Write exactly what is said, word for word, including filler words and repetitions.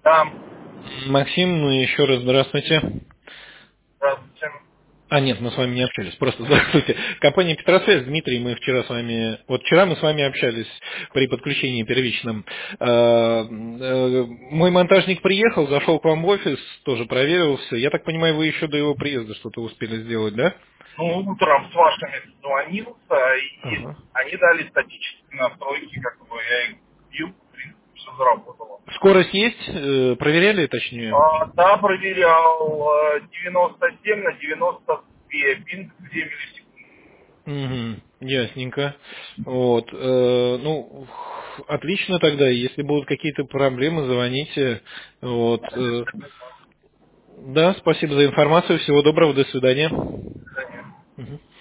Да, Максим, ну еще раз здравствуйте. здравствуйте. А, нет, мы с вами не общались, просто здравствуйте. Компания Петросвязь, Дмитрий, мы вчера с вами, вот вчера мы с вами общались при подключении первичном. Э, э, Мой монтажник приехал, зашел к вам в офис, тоже проверил все. Я так понимаю, вы еще до его приезда что-то успели сделать, да? Ну, утром с вашими созвонился, и Ага. они дали статические настройки, как бы я их бил, в принципе, все заработало. Скорость есть? Э, Проверяли, точнее? А, да, проверял э, девяносто семь на девяносто два, пинг две миллисекунды. Угу, ясненько. Вот. э, ну, отлично тогда. Если будут какие-то проблемы, звоните. Вот. э, да, спасибо за информацию. Всего доброго. До свидания. Конечно. Мгм.